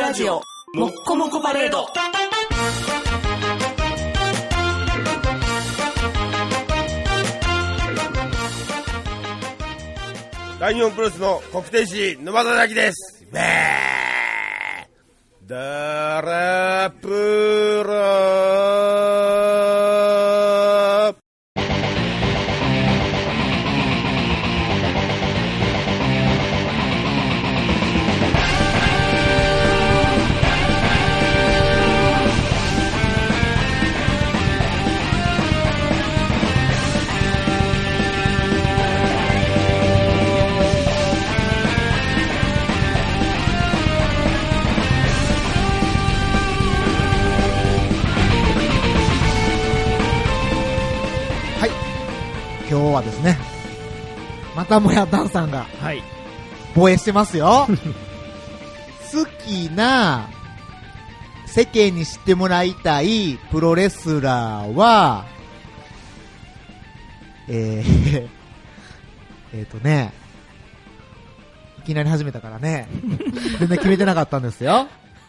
ラジオもっこもこパレード。 大日本プロレスの国定士沼田大樹です。ダラプロ今日はですね、またもやダンさんが防衛してますよ。好きな世間に知ってもらいたいプロレスラーは、いきなり始めたからね、全然決めてなかったんですよ。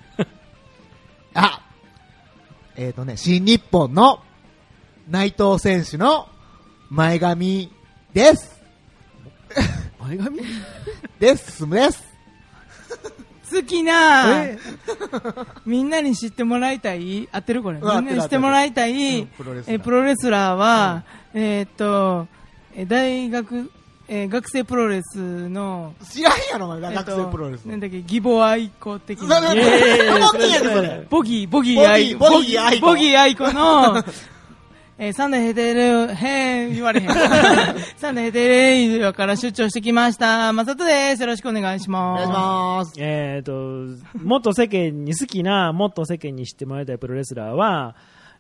新日本の内藤選手の前髪です。 前髪です。 好きなみんなに知ってもらいたい、合ってるこれ、みんなに知ってもらいたいプロレスラーは、大学学生プロレスの知らんやろ、学生プロレス。 なんだっけ、義母愛子的な。ボギー愛子の、サンダーヘテル、言われへん。サンダーヘテルから出張してきました。まさとです。よろしくお願いします。 お願いします。 もっと世間に好きな、もっと世間に知ってもらいたいプロレスラーは、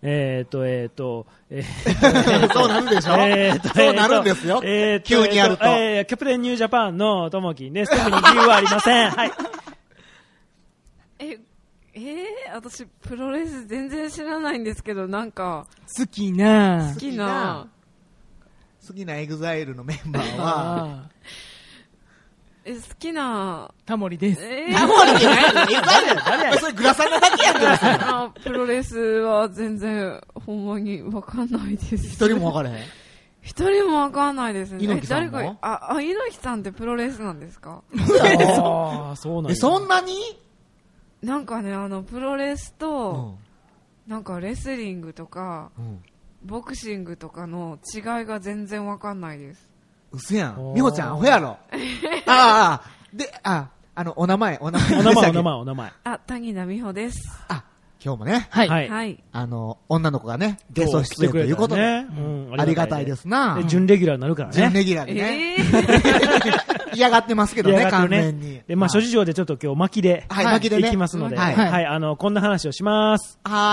そうなるでしょそうなるんですよ。急にやると。 キャプテンニュージャパンのともきんです。特に理由はありません。はい。 私プロレス全然知らないんですけど、なんか好きなエグザイルのメンバーは好きなタモリです。 タモリじゃないの？誰や？それグラサンなだけやん。 プロレスは全然ほんまにわかんないです。 一人もわからへん？ 一人もわかんないですね。 猪木さんも？ 猪木さんってプロレスなんですか？ そうなんや。 そんなに？ なんかね、プロレスと、なんかレスリングとか、ボクシングとかの違いが全然わかんないです。 うせやん。美穂ちゃんアホやろ。お名前。 谷田美穂です。 今日もね。 はい。 女の子がね、ゲスト出演ということで、ありがたいですな。 準レギュラーになるからね。 準レギュラーにね。嫌がってますけどね、完全に。 で、諸事情でちょっと今日巻きでいきますので、こんな話をします。 はい。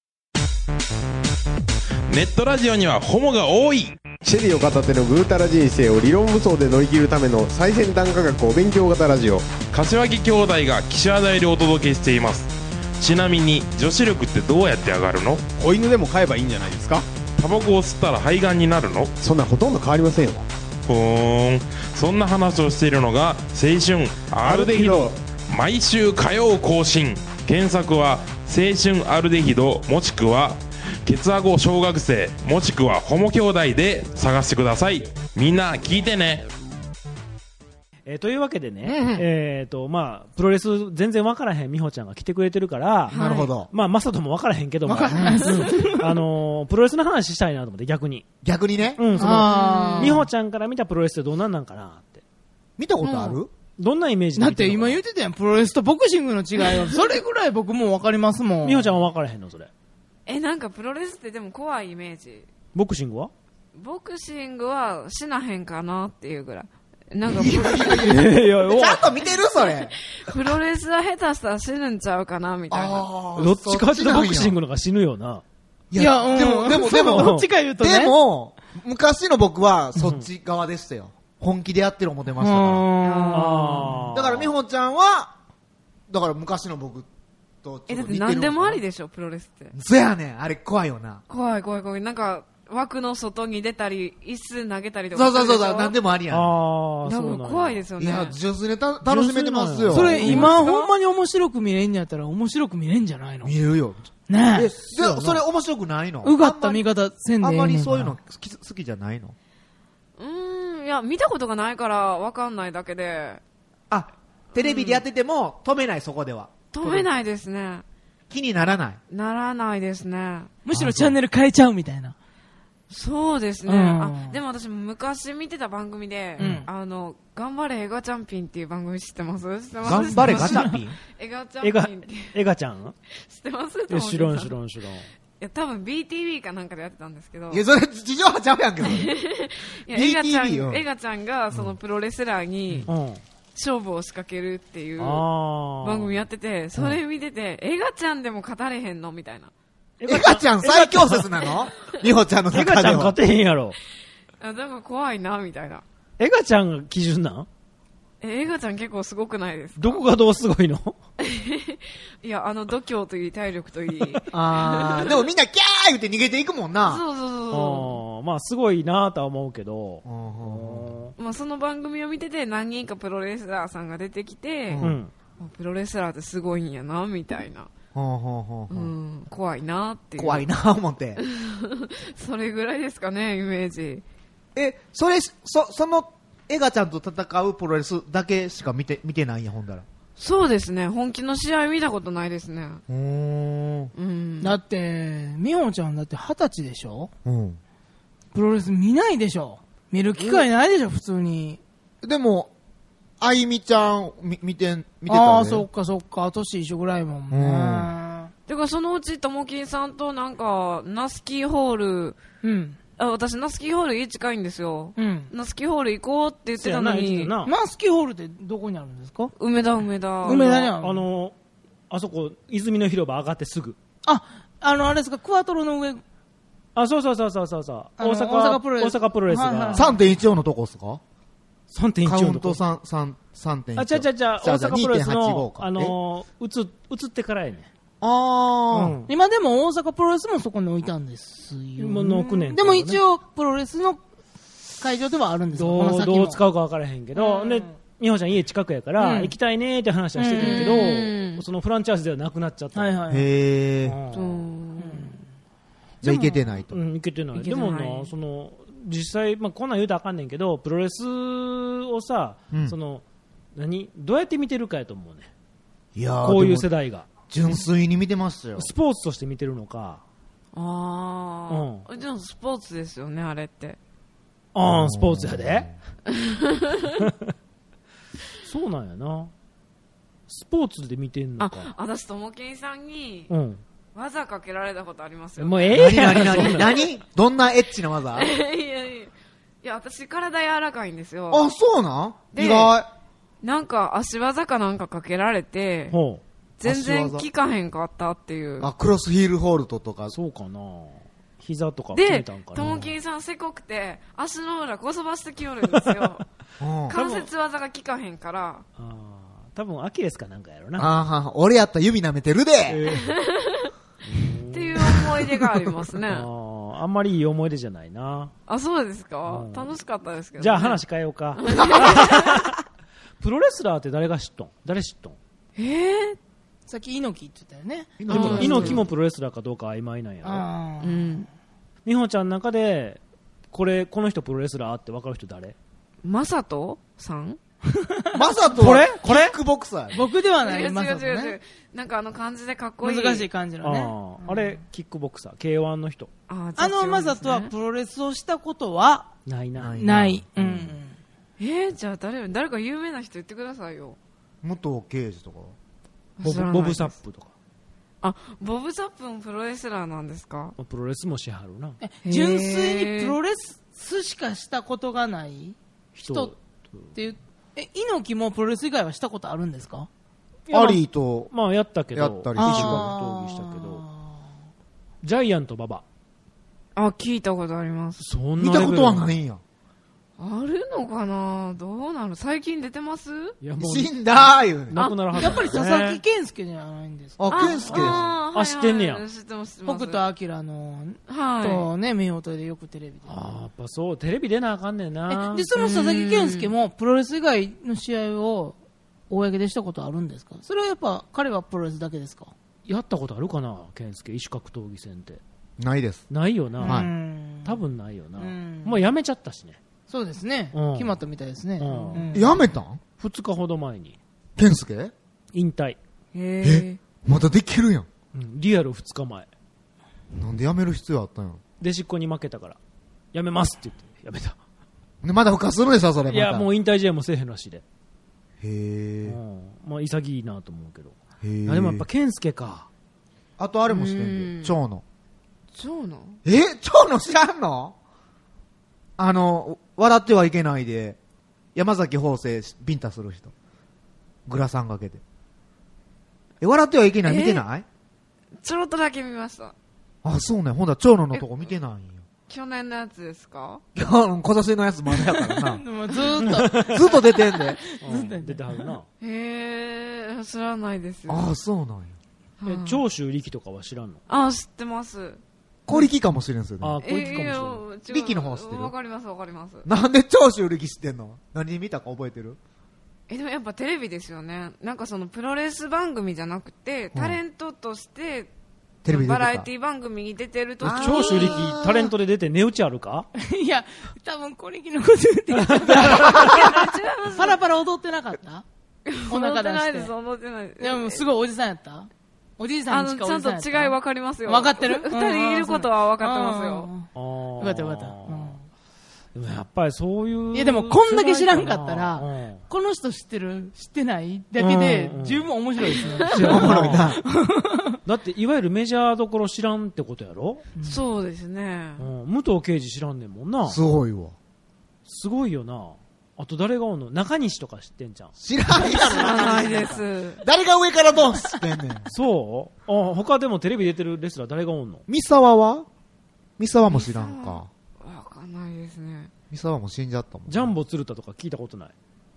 ネットラジオにはホモが多い。 シェリーを片手のぐうたら人生を理論武装で乗り切るための最先端科学お勉強型ラジオ。 柏木兄弟が岸和田よりお届けしています。ちなみに女子力ってどうやって上がるの？ 子犬でも飼えばいいんじゃないですか？ タバコを吸ったら肺がんになるの？ そんなほとんど変わりませんよ。 そんな話をしているのが青春アルデヒド。毎週火曜更新。検索は青春アルデヒド、もしくはケツアゴ小学生、もしくはホモ兄弟で探してください。みんな聞いてね。 というわけでね、プロレス全然分からへん美穂ちゃんが来てくれてるから、 なるほど。 マサトも分からへんけども、プロレスの話したいなと思って、逆にね。美穂ちゃんから見たプロレスってどんなんなんかなって。 見たことある？ どんなイメージだって今言ってたやん、プロレスとボクシングの違いを。それぐらい僕も分かりますもん。 美穂ちゃんは分からへんのそれ？ なんかプロレスってでも怖いイメージ。 ボクシングは死なへんかなっていうぐらい。なんかちゃんと見てるそれ。 プロレスは下手したら死ぬんちゃうかなみたいな。 どっちかっていうとボクシングの方が死ぬよな。 いや、でも、 どっちか言うとね。 でも、昔の僕はそっち側でしたよ。本気でやってる思ってましたから。だから美穂ちゃんは、だから昔の僕とちょっと似てる。 だって何でもありでしょ、プロレスって。 そやねん、あれ怖いよな。 怖い。なんか、 枠の外に出たり、椅子投げたりとか。 そう、なんでもありやん。 なんか怖いですよね。 いや、純粋に楽しめてますよ。 それ、今ほんまに面白く見れんやったら面白く見れんじゃないの？ 見れるよ。 ねえ。 それ面白くないの？ うがった見方せんでええねん。 あんまりそういうの好きじゃないの？ いや、見たことがないから分かんないだけで。 あ、テレビでやってても止めない、そこでは。 止めないですね。 気にならない。 ならないですね。 むしろチャンネル変えちゃうみたいな。 そうですね。でも私昔見てた番組で、頑張れエガチャンピンっていう番組知ってます？ 頑張れガチャピン？ エガチャンピンって。 エガちゃん？ 知ってます？ 知らん。いや、多分 BTV かなんかでやってたんですけど。 いや、それ地上波ちゃうやんけど。いや、エガちゃんがそのプロレスラーに、勝負を仕掛けるっていう番組やってて、それ見てて、エガちゃんでも勝たれへんのみたいな。 エガちゃん最強説なの？美穂ちゃんの中では。 エガちゃん勝てへんやろ。 だから怖いな、みたいな。 エガちゃんが基準なん？ エガちゃん結構すごくないですか？ どこがどうすごいの？ いや、度胸といい、体力といい。 でもみんなキャー言って逃げていくもんな。 そう。 まあすごいなとは思うけど。 まあその番組を見てて何人かプロレスラーさんが出てきて、プロレスラーってすごいんやな、みたいな。怖いなっていう。 怖いな思って。 それぐらいですかね、イメージ。 そのエガちゃんと戦うプロレスだけしか見てないんや、ほんだら。 そうですね。本気の試合見たことないですね。 だって、美穂ちゃんだって20歳でしょ？プロレス見ないでしょ？見る機会ないでしょ、普通に。 でも、あゆみちゃん見てたね。 そっか。年一緒ぐらいもんね。 てか、そのうち、ともきんさんとなんか、ナスキーホール、私、ナスキーホール家近いんですよ。ナスキーホール行こうって言ってたのに。 ナスキーホールってどこにあるんですか？ 梅田。 梅田にある。 あそこ、泉の広場上がってすぐ。 あれですか、クワトロの上。 そう。大阪プロレスが。 3.14 のとこっすか？ 3.14 カウント3.14。 大阪プロレスの、映ってからやね。 今でも大阪プロレスもそこに置いたんですよ。 今の6年。 でも一応、プロレスの会場ではあるんですよ。 どう使うか分からへんけど、で、美穂ちゃん家近くやから、行きたいねーって話はしてるけど、そのフランチャイズではなくなっちゃった。 へー。じゃあ行けてないと。 行けてない。でもな、実際、こんなん言うとあかんねんけど、プロレスをさ、どうやって見てるかやと思うね。 いやこういう世代が。 純粋に見てますよ。 スポーツとして見てるのか。 でもスポーツですよね、あれって。 スポーツやで。そうなんやな。スポーツで見てんのか。 私、ともきんさんに、技かけられたことありますよ。 もう何どんなエッチな技？ いや、私体柔らかいんですよ。 そうなん？意外。 なんか足技かなんかかけられて、全然効かへんかったっていう。 クロスヒールホールドとか。 そうかな。膝とか決めたんかな。 ともきんさんせこくて、足の裏こそばしてきよるんですよ。関節技が効かへんから。 多分アキレスかなんかやろな。 俺やったら指舐めてるで。 っていう思い出がありますね。 あんまりいい思い出じゃないな。 そうですか？楽しかったですけど。 じゃあ話変えようか。プロレスラーって誰知っとん？ さっき猪木って言ったよね。 猪木もプロレスラーかどうか曖昧なんやろ。美穂ちゃんの中で、この人プロレスラーって分かる人誰？ マサトさん？ マサトこれキックボクサー。 僕ではない。 違う。なんか感じでかっこいい。 難しい感じのね。 あれ、キックボクサー。K1 の人。 マサトはプロレスをしたことはない。 じゃあ誰か有名な人言ってくださいよ。 元刑事とかボブサップとか。 ボブサップもプロレスラーなんですか？ プロレスもしはるな。 純粋にプロレスしかしたことがない人っていう。猪木もプロレス以外はしたことあるんですか？ アリーと。 やったけど。 やったり一種格闘技したけど。ジャイアント馬場。 聞いたことあります。 見たことはないんや。 あるのかな、どうなの、最近出てます？ いや、もう死んだー言うね。 亡くなるはず。 やっぱり佐々木健介じゃないんですか？ 健介です。 あ、知ってんねや。 知ってます。 北斗晶の、とね、見事でよくテレビで。 やっぱそう、テレビ出なあかんねんな。 で、その佐々木健介もプロレス以外の試合を公でしたことあるんですか？それはやっぱ彼はプロレスだけですか？ やったことあるかな、健介、異種格闘技戦って。 ないです。 ないよな。 はい。 多分ないよな。もうやめちゃったしね。 そうですね。決まったみたいですね。 やめたん ?2 日ほど前に。 健介引退。 まだできるやん。 リアル2日前。 なんでやめる必要あったんやろ。 弟子っ子に負けたから、やめますって言ってやめた。 で、まだ復活するんでしょ、それ。 いや、もう引退試合もせえへんらしいで。 へえ。 まあ、潔いなと思うけど。でもやっぱ健介か。 あとあれもしてんで、長野。 長野？ 長野知らんの？笑ってはいけないで、山崎邦生ビンタする人。グラサンかけて。笑ってはいけない見てない？ ちょろっとだけ見ました。 あ、そうね。ほんだら長野のとこ見てないんよ。 去年のやつですか？ 今年のやつまだやからな。 もうずーっと出てんで。 出てはるな。 知らないですよ。 あ、そうなんや。 長州力とかは知らんの？ あ、知ってます。 小力かもしれんすよね。 あ、小力かもしれん。 力の方知ってる？ わかりますわかります。 なんで長州力知ってんの？何見たか覚えてる？ でもやっぱテレビですよね。なんかそのプロレス番組じゃなくて、タレントとして、テレビバラエティ番組に出てるとき。 長州力タレントで出て値打ちあるか？ いや、多分小力のこと言ってる。パラパラ踊ってなかった？ お腹出して。踊ってないです、踊ってないです。 でもすごいおじさんやった？おじいさんにしかおじさんやった？ ちゃんと違い分かりますよ。 分かってる？ 二人いることは分かってますよ。 よかったよかった。 でもやっぱりそういう。 いやでもこんだけ知らんかったら、この人知ってる知ってないだけで十分面白いですね。 おもろいな。 だっていわゆるメジャーどころ知らんってことやろ？ そうですね。 武藤敬司知らんねんもんな。 すごいわ。 すごいよな。あと誰がおんの？中西とか知ってんじゃん。 知らないやろ。 知らないです。 誰が上からドン知ってんねん。 そう？他でもテレビ出てるレスラー誰がおんの？ 三沢は？三沢も知らんか。 わかんないですね。 三沢も死んじゃったもん。 ジャンボ鶴田とか聞いたことない？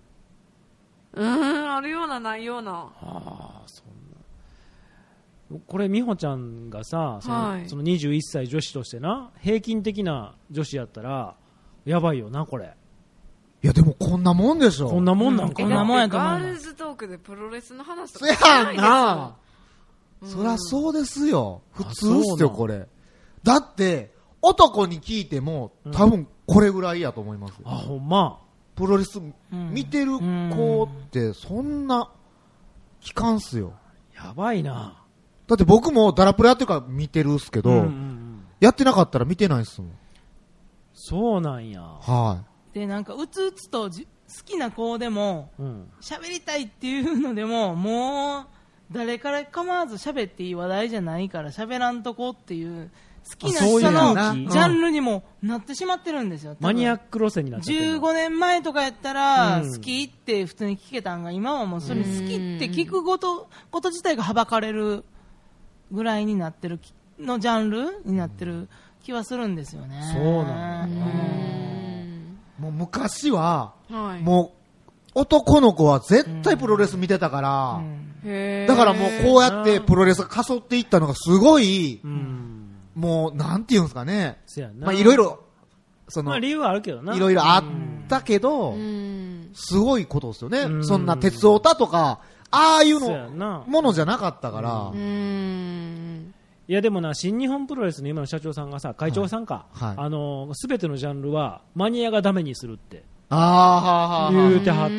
あるようなないような。 そんな。これ美穂ちゃんがさ、その21歳女子としてな、平均的な女子やったらやばいよなこれ。 いやでもこんなもんでしょ。 こんなもんなんかな。 こんなもんやと思う。 ガールズトークでプロレスの話とかしないですよ。そやんな。そりゃそうですよ。普通っすよこれ。だって男に聞いても多分これぐらいやと思いますよ。 あ、ほんま。 プロレス見てる子ってそんな聞かんすよ。 やばいな。 だって僕もダラプロやってるから見てるっすけど、やってなかったら見てないっすもん。 そうなんや。 はい。 で、なんかうつうつと好きな子でも喋りたいっていうのでももう誰から構わず喋っていい話題じゃないから喋らんとこっていう好きな人のジャンルにもなってしまってるんですよ。 マニアック路線になってる。 15年前とかやったら好きって普通に聞けたんが、今はもうそれ好きって聞くこと自体がはばかれるぐらいになってるのジャンルになってる気はするんですよね。 そうなんだ。 もう昔は、もう男の子は絶対プロレス見てたから、だからもうこうやってプロレスがかそっていったのがすごい、もうなんていうんですかね、まあいろいろまあ理由はあるけどな、 いろいろあったけど、すごいことですよね。そんな鉄オタとかああいうのものじゃなかったから。 いやでもな、新日本プロレスの今の社長さんがさ、会長さんか、すべてのジャンルはマニアがダメにするって言うてはって、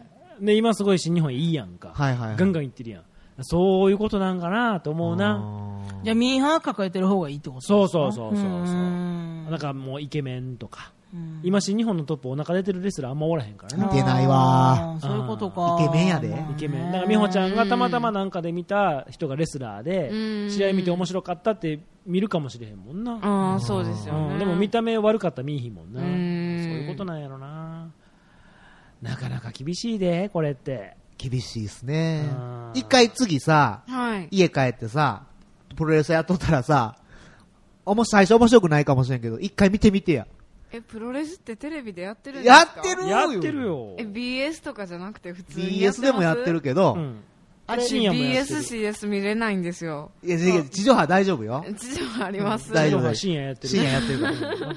で今すごい新日本いいやんか、ガンガン言ってるやん。そういうことなんかなと思うな。 じゃあミーハー抱えてる方がいいってことですか？ そうなんかもうイケメンとか、今新日本のトップお腹出てるレスラーあんまおらへんからね。 見てないわ。 そういうことか。 イケメンやで。 イケメンだから美穂ちゃんがたまたまなんかで見た人がレスラーで試合見て面白かったって見るかもしれへんもんな。 ああそうですよね。 でも見た目悪かったら見えひんもんな。そういうことなんやろな。なかなか厳しいでこれって。 厳しいですね。一回次さ、家帰ってさプロレスやっとったらさ、最初面白くないかもしれんけど一回見てみてや。 プロレスってテレビでやってるんですか？ やってるよ。 やってるよ。 BS とかじゃなくて普通にやってます？ BS でもやってるけど、 あれ BS、CS 見れないんですよ。 いや、地上波大丈夫よ。 地上波あります。 大丈夫。 深夜やってる。 深夜やってるから。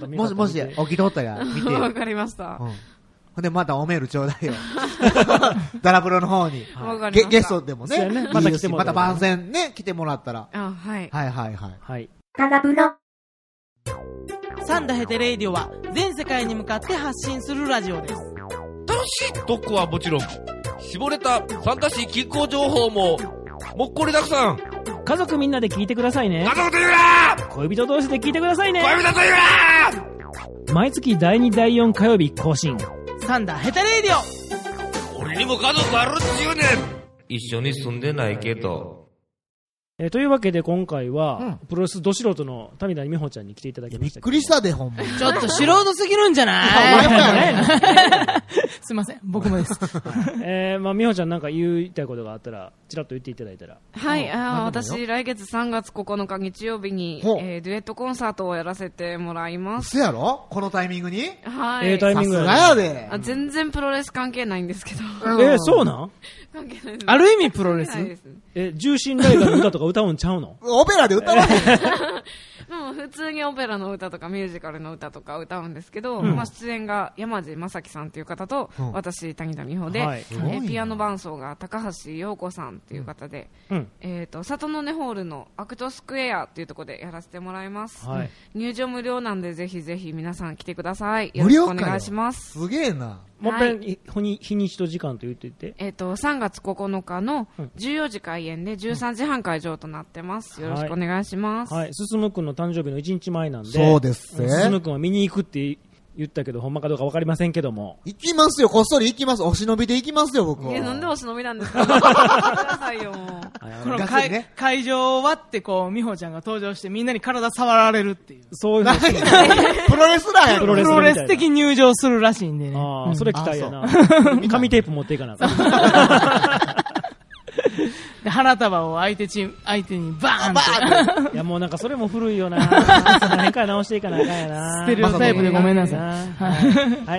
もし、起きとったら見てよ。 わかりました。 ほんで、またおメールちょうだいよ。ダラプロの方に。ゲストでもね。また来てもらったら。また番宣ね、来てもらったら。 はい。 はい。 ダラプロ。 サンダヘテレイディオは全世界に向かって発信するラジオです。 楽しい特攻はもちろん、絞れた参加し気候情報ももっこりたくさん。 家族みんなで聞いてくださいね。 家族と言うな。 恋人同士で聞いてくださいね。 恋人と言うな。毎月第2第4火曜日更新、 サンダヘテレイディオ。 俺にも家族あるっちゅうねん。一緒に住んでないけど。 というわけで今回は、プロレスど素人の谷田美穂ちゃんに来ていただきました。 びっくりしたで、ほんま。 ちょっと素人すぎるんじゃないすいません、僕もです。 まあ、美穂ちゃんなんか言いたいことがあったら、ちらっと言っていただいたら。 はい、私、来月3月9日日曜日に、デュエットコンサートをやらせてもらいます。 そやろこのタイミングに？ はい。 タイミングや。さすがやで。 全然プロレス関係ないんですけど。 そうなん？ 関係ないです。 ある意味プロレス？ 重心ライガーの歌とか歌うんちゃうの？ オペラで歌わない。 もう普通にオペラの歌とかミュージカルの歌とか歌うんですけど、まあ出演が山地正樹さんという方と、私谷田美穂で、ピアノ伴奏が高橋陽子さんという方で、里の根ホールのアクトスクエアというところでやらせてもらいます。入場無料なんでぜひぜひ皆さん来てください。よろしくお願いします。 すげえな。 もう一遍日にちと時間と言っていて。 3月9日の14時開演で13時半会場となってます。よろしくお願いします。 はい。進むくんの誕生日の1日前なんで。 そうですね。 進むくんは見に行くって言ったけど、ほんまかどうかわかりませんけども。 行きますよ、こっそり行きます。お忍びで行きますよ、僕は。 なんでお忍びなんですか？くださいよ、もう。 この会場を割ってこう、美穂ちゃんが登場してみんなに体触られるっていう。 そういうの。 プロレスラーやプロレス的入場するらしいんでね。 ああ、それ期待やな。紙テープ持っていかなか。 で花束を相手にバーンって。 いやもうなんかそれも古いよな。何回直していかなあかんやな。 ステレオタイプでごめんなさい。 はい。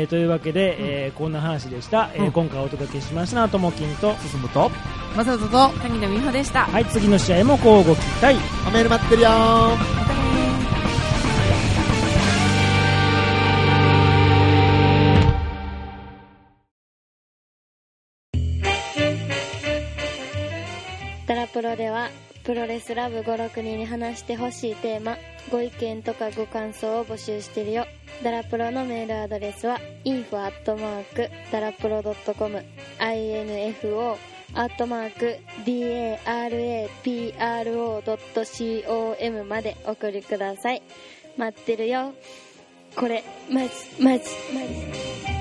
というわけで、こんな話でした。今回お届けしましたのはともきんと進むとまさとと谷田美穂でした。 はい、次の試合も交互期待。 おメール待ってるよー。 ダラプロではプロレスラブ5,6人に話してほしいテーマ、ご意見とかご感想を募集してるよ。ダラプロのメールアドレスは info@darapro.com info@darapro.com まで送りください。待ってるよ。これマジ